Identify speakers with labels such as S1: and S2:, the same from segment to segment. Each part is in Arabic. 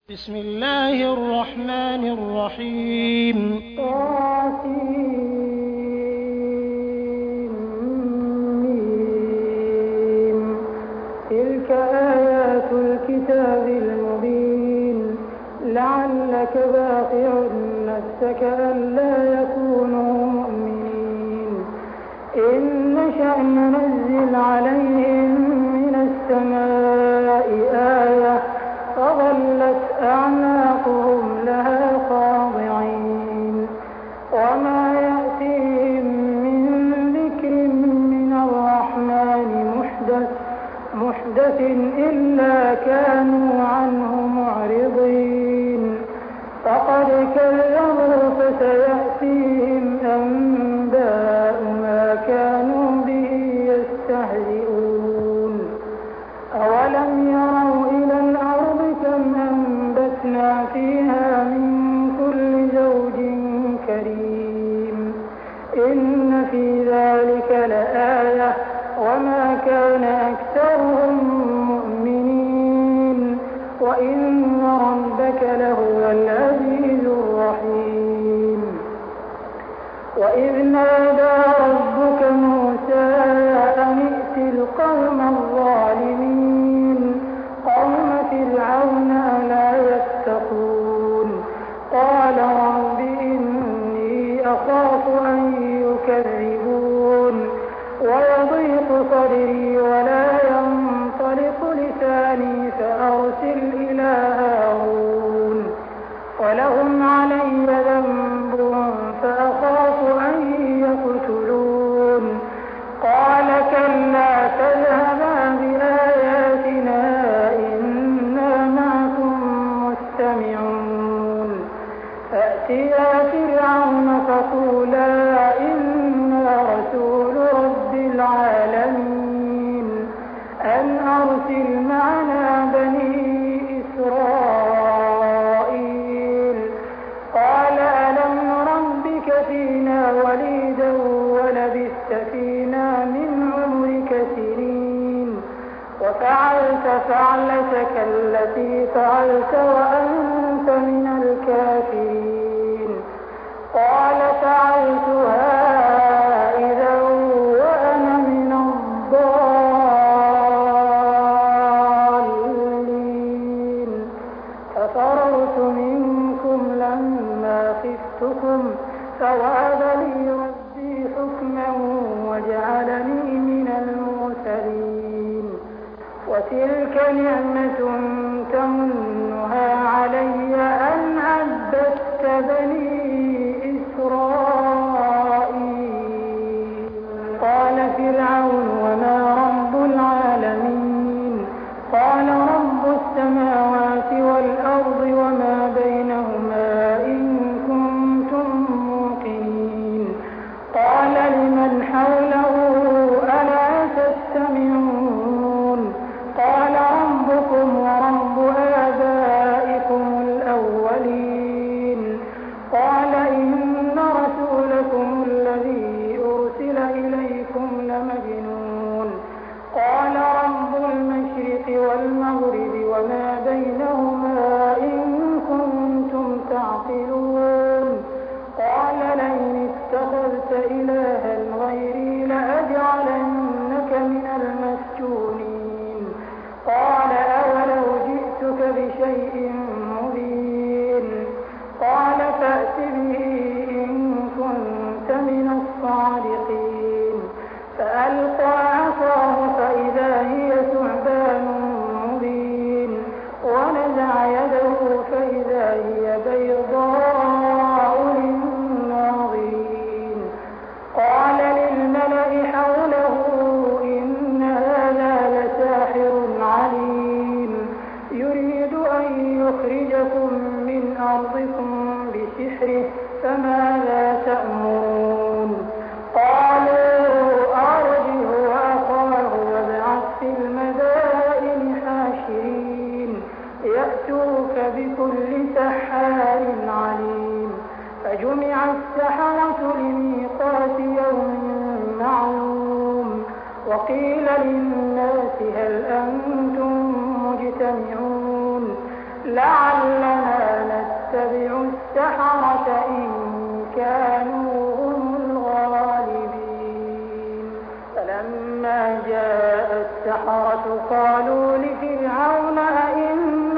S1: بسم الله الرحمن الرحيم
S2: تلك آيات الكتاب المبين لعلك باخع نفسك ألا يكونوا مؤمنين إن نشأ ننزل عليهم من السماء آية فظلت أعناقهم لها خاضعين وما يأتيهم من ذكر من الرحمن محدث إلا كانوا عنه معرضين فقد كذبوا فسيأتيهم أنباء ما كانوا به يستهزئون أولم يروا إلى الأرض كم أنبتنا فيها من كل زوج كريم إن في ذلك لآية وما كان أكثرهم مؤمنين وإن ربك لهو العزيز الرحيم وإذ نادى ربك موسى أن ائت القوم الظالمين قوم فرعون ألا يتقون قال رب إني أخاف أن يكذبون ويضيق صدري ولا ينطلق لساني فأرسل إلى هارون ولهم علي ذنب فأخاف أن يقتلون قال كلا تذهبا بآياتنا إنا معكم مستمعون فأتيا فرعون فقولا إنا رسول رب العالمين أن أرسل معنا بني إسرائيل قال ألم نربك فينا وليدا ولبثت فينا من عمرك سنين وفعلت فعلتك التي فعلت وأنت من الكافرين قال فعلتها إذا وأنا من الضالين ففررت منكم لما خفتكم فوهب لي ربي حكما وجعلني من المرسلين وتلك نعمة تمنها علي أن عبدت بني إسرائيل قال فرعون وما رب العالمين قال رب السماوات والأرض وما بينهما إن كنتم موقنين قال لمن حوله ألا تستمعون قال ربكم ورب آبائكم الأولين قال إن رسولكم الذي أرسل إليكم لمجنون قال رب المشرق والمغرب وما بينهما إن كنتم تعقلون قال لئن اتخذت إلها غيري لأجعلنك من المسجونين قال أولو جئتك بشيء مبين قال فأت به إن كنت من الصادقين فألقى عصاه فإذا هي ثعبان مبين ونزع يده فإذا هي بيضاء للناظرين قال للملأ حوله إن هذا لساحر عليم يريد أن يخرجكم من أرضكم بسحره فماذا تأمرون قالوا أرجه وأخاه وابعث في المدائن حاشرين يأتوك بكل سحار عليم فجمع السحرة لميقات يوم معلوم وقيل للناس هل أنتم مجتمعون لعلنا نتبع السحرة إن كانوا هم الغالبين. فلما جاء السحرة قالوا لفرعون أئن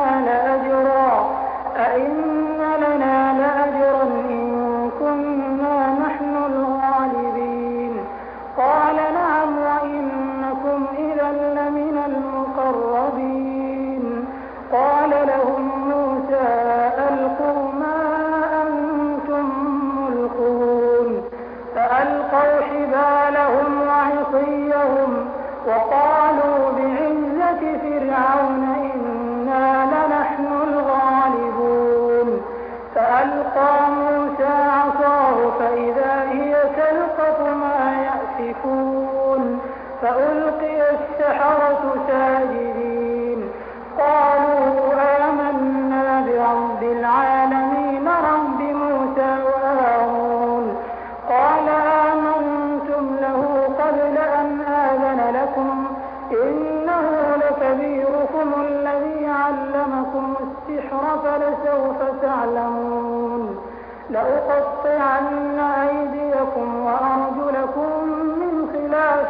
S2: لنا لأجرا إن كنا نحن الغالبين. قال نعم وإنكم إذا لمن المقربين. قال لهم موسى ألقوا ما أنتم ملقون. فألقوا حبالهم وعصيهم وقالوا بعزة فرعون إنا لنحن الغالبون. فألقى موسى عصاه فإذا هي تلقف ما يأفكون. فألقي السحرة ساجدين قالوا آمنا برب العالمين رب موسى وهارون. قال آمنتم له قبل أن آذن لكم إنه لكبيركم الذي علمكم السحر فلسوف تعلمون. لأقطعن أيديكم وأرجلكم من خلاف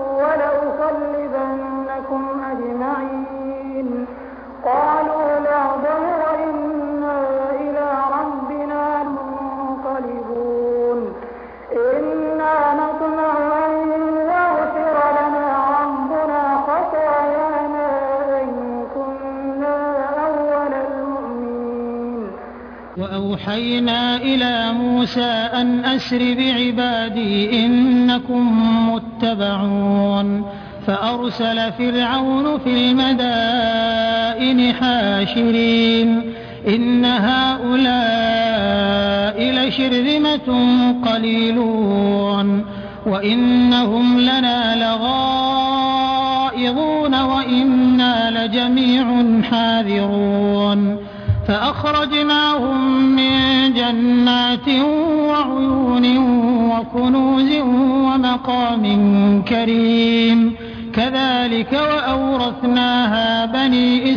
S2: ولأصلبنكم أجمعين. قالوا لا ضير إنا إلى ربنا منقلبون. إنا نطمع أن يغفر لنا ربنا خطايانا إن كنا أول المؤمنين.
S1: وأوحينا إلى موسى أن أسر بعبادي إنكم متبعون. فأرسل فرعون في المدائن حاشرين إن هؤلاء لشرذمة قليلون وإنهم لنا لغائظون وإنا لجميع حاذرون. فأخرجناهم من جنات وعيون وكنوز ومقام كريم كذلك وأورثناها بني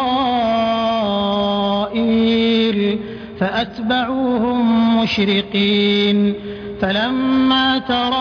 S1: إسرائيل فأتبعوهم مشرقين. فلما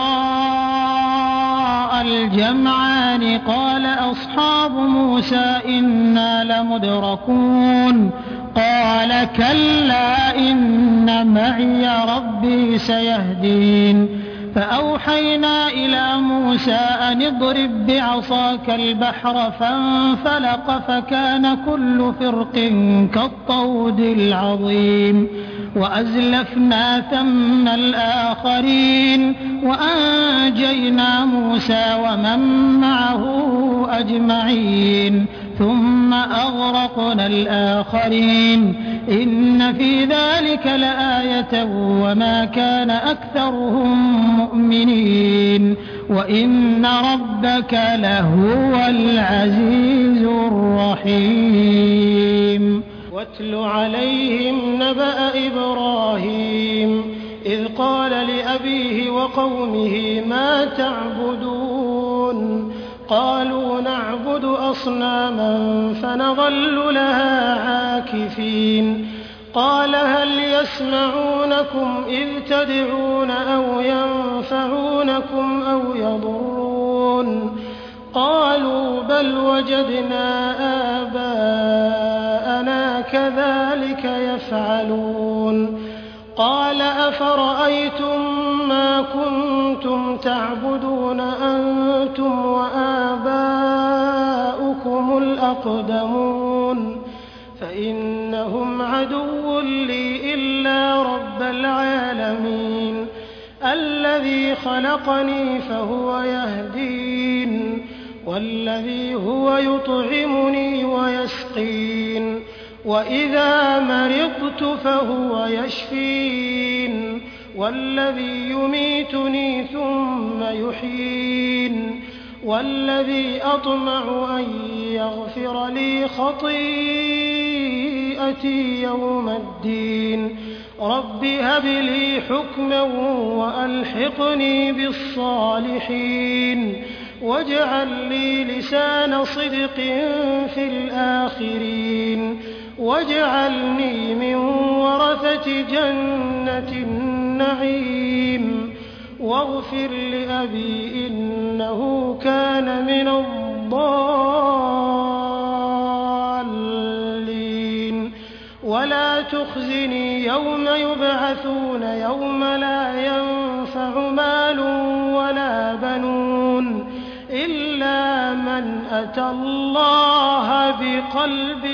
S1: تراءى الجمعان قال أصحاب موسى إنا لمدركون. قال كلا إن معي ربي سيهدين. فأوحينا إلى موسى أن اضرب بعصاك البحر فانفلق فكان كل فرق كالطود العظيم. وأزلفنا ثم الآخرين وأنجينا موسى ومن معه أجمعين ثم أغرقنا الآخرين إن في ذلك لآية وما كان أكثرهم مؤمنين وإن ربك لهو العزيز الرحيم.
S3: واتل عليهم نبأ إبراهيم إذ قال لأبيه وقومه ما تعبدون قالوا نعبد أصناما فنظل لها عاكفين. قال هل يسمعونكم إذ تدعون أو ينفعونكم أو يضرون قالوا بل وجدنا آباءنا كذلك يفعلون. قال أفرأيتم ما كنتم تعبدون أنتم وآباؤكم الأقدمون فإنهم عدو لي إلا رب العالمين الذي خلقني فهو يهدين والذي هو يطعمني ويسقين وإذا مرضت فهو يشفين والذي يميتني ثم يحيين والذي أطمع أن يغفر لي خطيئتي يوم الدين. رب هب لي حكما وألحقني بالصالحين واجعل لي لسان صدق في الآخرين واجعلني من ورثة جنة النعيم واغفر لأبي إنه كان من الضالين ولا تخزني يوم يبعثون يوم لا ينفع مال ولا بنون إلا من أتى الله بقلب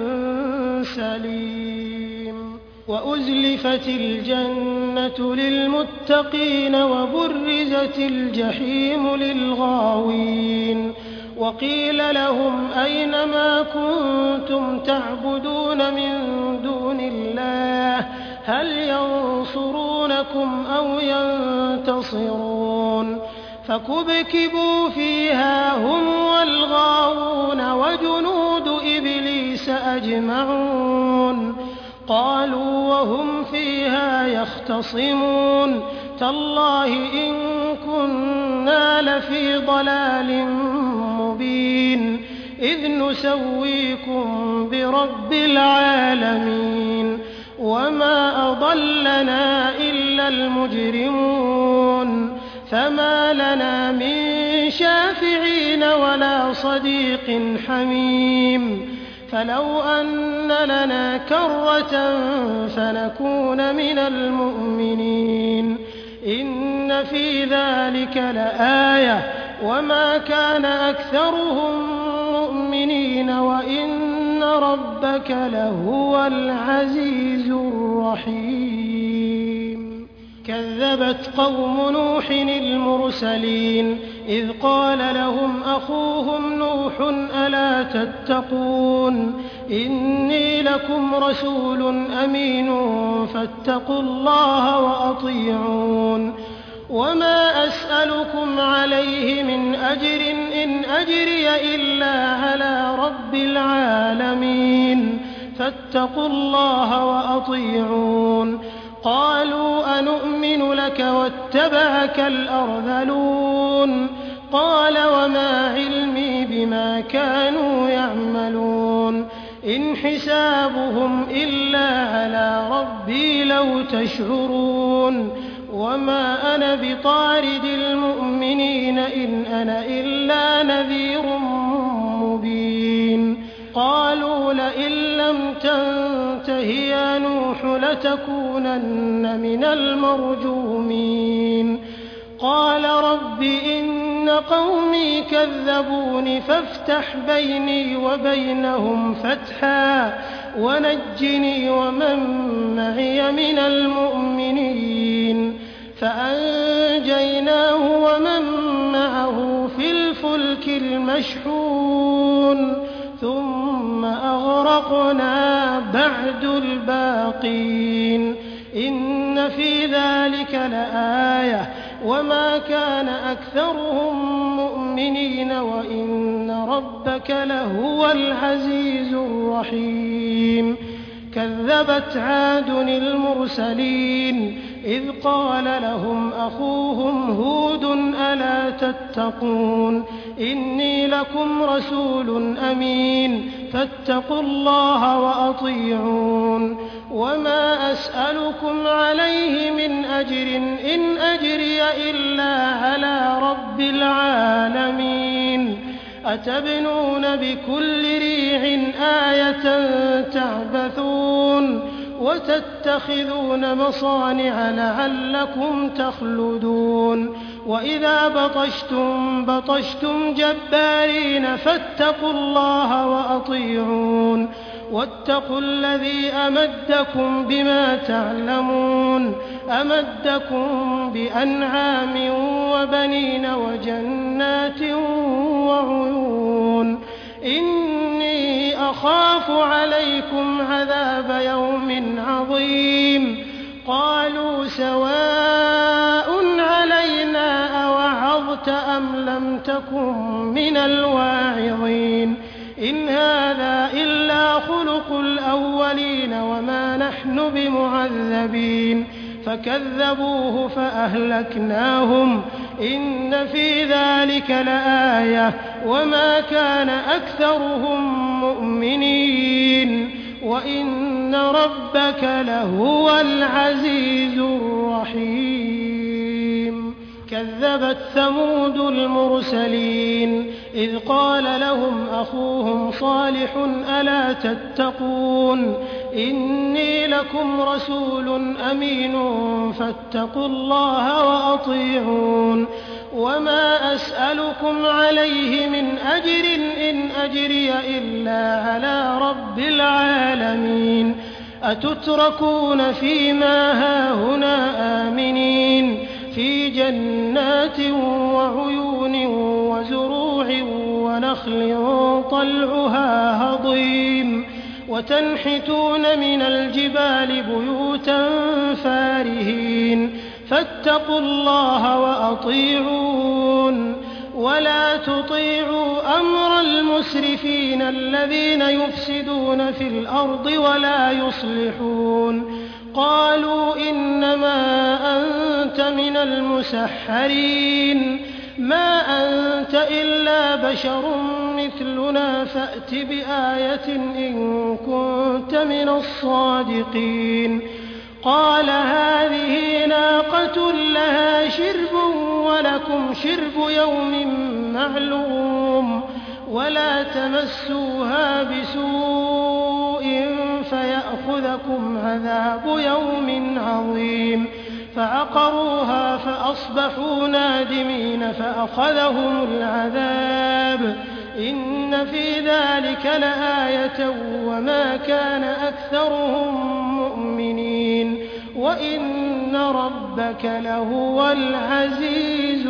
S3: سليم وأزلفت الجنة للمتقين وبرزت الجحيم للغاوين وقيل لهم أين ما كنتم تعبدون من دون الله هل ينصرونكم أو ينتصرون فكبكبوا فيها هم والغاوون وجنود إبليس أجمعون قالوا وهم فيها يختصمون تالله إن كنا لفي ضلال مبين إذ نسويكم برب العالمين وما أضلنا إلا المجرمون فما لنا من شافعين ولا صديق حميم فلو أن لنا كرة فنكون من المؤمنين إن في ذلك لآية وما كان أكثرهم مؤمنين وإن ربك لهو العزيز الرحيم كذبت قوم نوح المرسلين إذ قال لهم أخوهم نوح ألا تتقون إني لكم رسول أمين فاتقوا الله وأطيعون وما أسألكم عليه من أجر إن أجري إلا على رب العالمين فاتقوا الله وأطيعون قالوا أنؤمن لك واتبعك الأرذلون قال وما علمي بما كانوا يعملون إن حسابهم إلا على ربي لو تشعرون وما أنا بطارد المؤمنين إن أنا إلا نذير مبين قالوا لئن لم تنته يا نوح لتكونن من المرجومين قال رب إن قومي كذبون فافتح بيني وبينهم فتحا ونجني ومن معي من المؤمنين فأنجيناه ومن معه في الفلك المشحون ثم أغرقنا بعد الباقين إن في ذلك لآية وما كان أكثرهم مؤمنين وإن ربك لهو العزيز الرحيم كذبت عاد المرسلين إذ قال لهم أخوهم هود ألا تتقون إني لكم رسول أمين فاتقوا الله وأطيعون وما أسألكم عليه من أجر إن أجري إلا على رب العالمين أتبنون بكل ريع آية تعبثون وتتخذون مصانع لعلكم تخلدون وإذا بطشتم جبارين فاتقوا الله وأطيعون واتقوا الذي أمدكم بما تعلمون أمدكم بأنعام وبنين وجنات وعيون إني أخاف عليكم عذاب يوم عظيم قالوا سواء علينا أوعظت أم لم تكن من الواعظين إن هذا إلا خلق الأولين وما نحن بمعذبين فكذبوه فأهلكناهم إن في ذلك لآية وما كان أكثرهم مؤمنين وإن ربك لهو العزيز الرحيم. كذبت ثمود المرسلين إذ قال لهم أخوهم صالح ألا تتقون إني لكم رسول أمين فاتقوا الله وأطيعون وما أسألكم عليه من أجر إن أجري إلا على رب العالمين. أتتركون فيما هاهنا آمنين في جنات وعيون وزروع ونخل طلعها هضيم وتنحتون من الجبال بيوتا فارهين فاتقوا الله وأطيعون ولا تطيعوا أمر المسرفين الذين يفسدون في الأرض ولا يصلحون. قالوا إنما أنت من المسحرين ما أنت إلا بشر مثلنا فأت بآية إن كنت من الصادقين. قال هذه ناقة لها شرب ولكم شرب يوم معلوم ولا تمسوها بسوء فيأخذكم عذاب يوم عظيم. فعقروها فأصبحوا نادمين فأخذهم العذاب إن في ذلك لآية وما كان أكثرهم مؤمنين وإن ربك لهو العزيز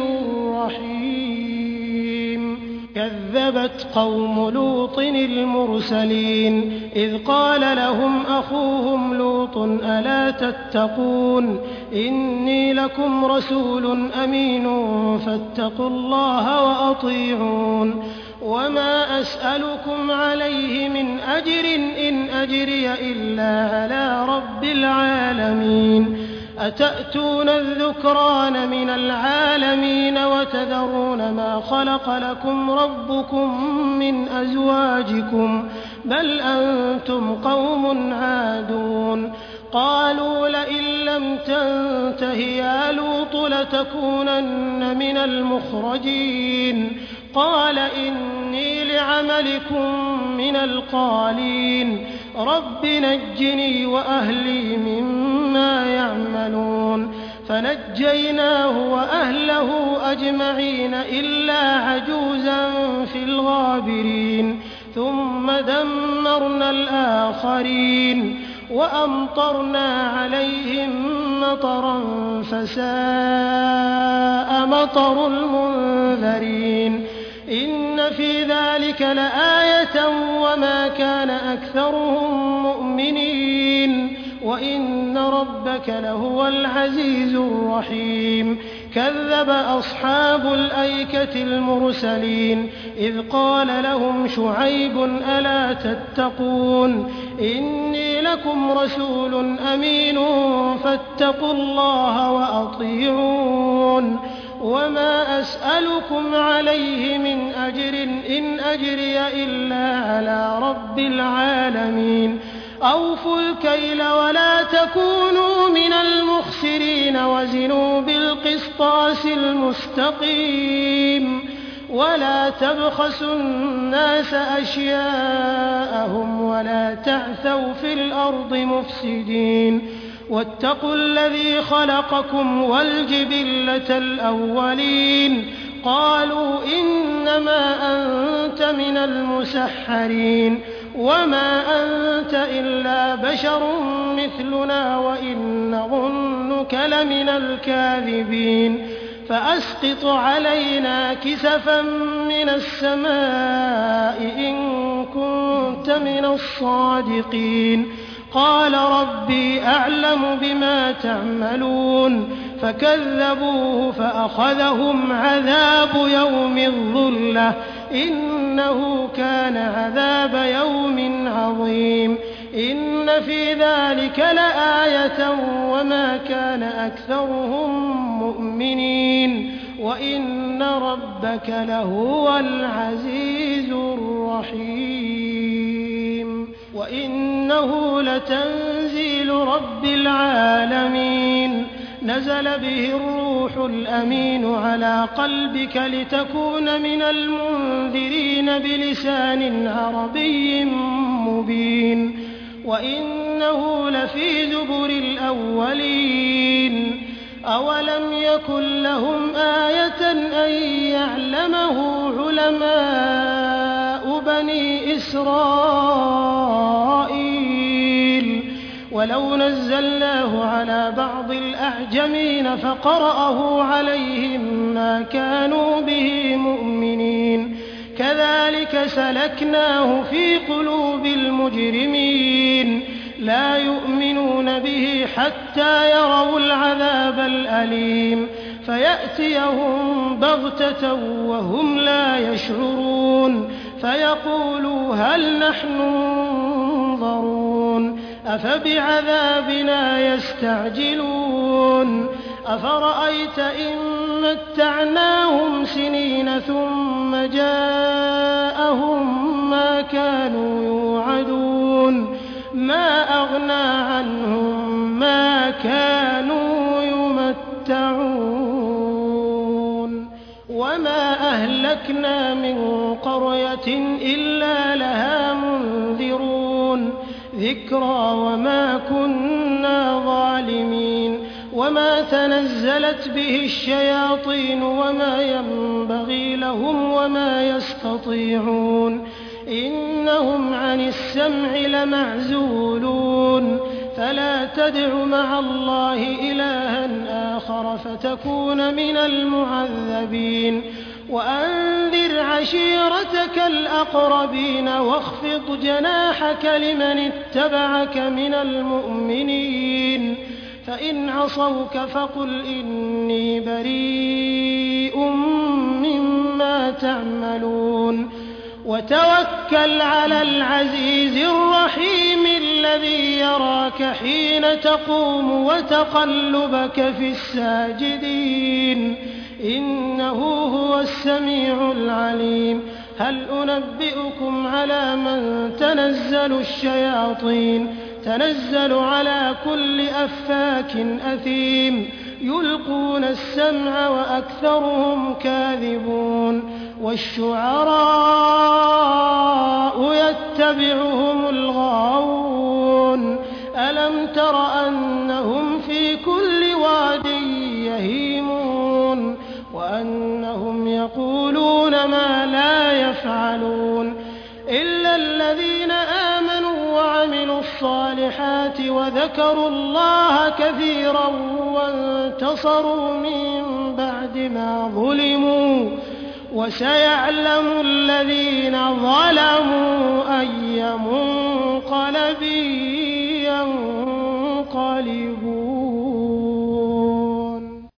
S3: الرحيم. كذبت قوم لوط المرسلين إذ قال لهم أخوهم لوط ألا تتقون إني لكم رسول أمين فاتقوا الله وأطيعون وما أسألكم عليه من أجر إن أجري إلا على رب العالمين. أتأتون الذكران من العالمين وتذرون ما خلق لكم ربكم من أزواجكم بل أنتم قوم عادون. قالوا لئن لم تنته يا لوط لتكونن من المخرجين. قال إني لعملكم من القالين رب نجني وأهلي مما يعملون. فنجيناه وأهله أجمعين إلا عجوزا في الغابرين ثم دمرنا الآخرين وأمطرنا عليهم مطرا فساء مطر المنذرين. إن في ذلك لآية وما كان أكثرهم مؤمنين وإن ربك لهو العزيز الرحيم. كذب أصحاب الأيكة المرسلين إذ قال لهم شعيب ألا تتقون إني لكم رسول أمين فاتقوا الله وأطيعون وما أسألكم عليه من أجر إن أجري إلا على رب العالمين. أوفوا الكيل ولا تكونوا من المخسرين وزنوا بالقسطاس المستقيم ولا تبخسوا الناس أشياءهم ولا تعثوا في الأرض مفسدين. واتقوا الذي خلقكم والجبلة الأولين. قالوا إنما أنت من المسحرين وما أنت إلا بشر مثلنا وإن نظنك لمن الكاذبين. فأسقط علينا كسفا من السماء إن كنت من الصادقين. قال ربي أعلم بما تعملون. فكذبوه فأخذهم عذاب يوم الظلة إنه كان عذاب يوم عظيم. إن في ذلك لآية وما كان أكثرهم مؤمنين وإن ربك لهو العزيز الرحيم. وإنه لتنزيل رب العالمين نزل به الروح الأمين على قلبك لتكون من المنذرين بلسان عربي مبين وإنه لفي زبر الأولين أولم يكن لهم آية أن يعلمه علماء بني إسرائيل ولو نزلناه على بعض الأعجمين فقرأه عليهم ما كانوا به مؤمنين كذلك سلكناه في قلوب المجرمين لا يؤمنون به حتى يروا العذاب الأليم فيأتيهم بغتة وهم لا يشعرون فيقولوا هل نحن منظرون أفبعذابنا يستعجلون أفرأيت إن متعناهم سنين ثم جاءهم ما كانوا يوعدون ما أغنى عنهم ما كانوا يمتعون وما أهلكنا من قرية إلا لها منذرون ذكرى وما كنا ظالمين وما تنزلت به الشياطين وما ينبغي لهم وما يستطيعون إنهم عن السمع لمعزولون فلا تدع مع الله إلها آخر فتكون من المعذبين وأنذر عشيرتك الأقربين واخفض جناحك لمن اتبعك من المؤمنين فإن عصوك فقل إني بريء مما تعملون وتوكل على العزيز الرحيم الذي يراك حين تقوم وتقلبك في الساجدين إنه هو السميع العليم هل أنبئكم على من تنزل الشياطين تنزل على كل أفاك أثيم يلقون السمع وأكثرهم كاذبون والشعراء يتبعهم الغاوون ألم تر أنهم في كل واد يهيمون وأنهم يقولون ما لا يفعلون إلا الذين آمنوا وعملوا الصالحات وذكروا الله كثيرا وانتصروا من بعد ما ظلموا وسيعلم الذين ظلموا أي منقلب ينقلبون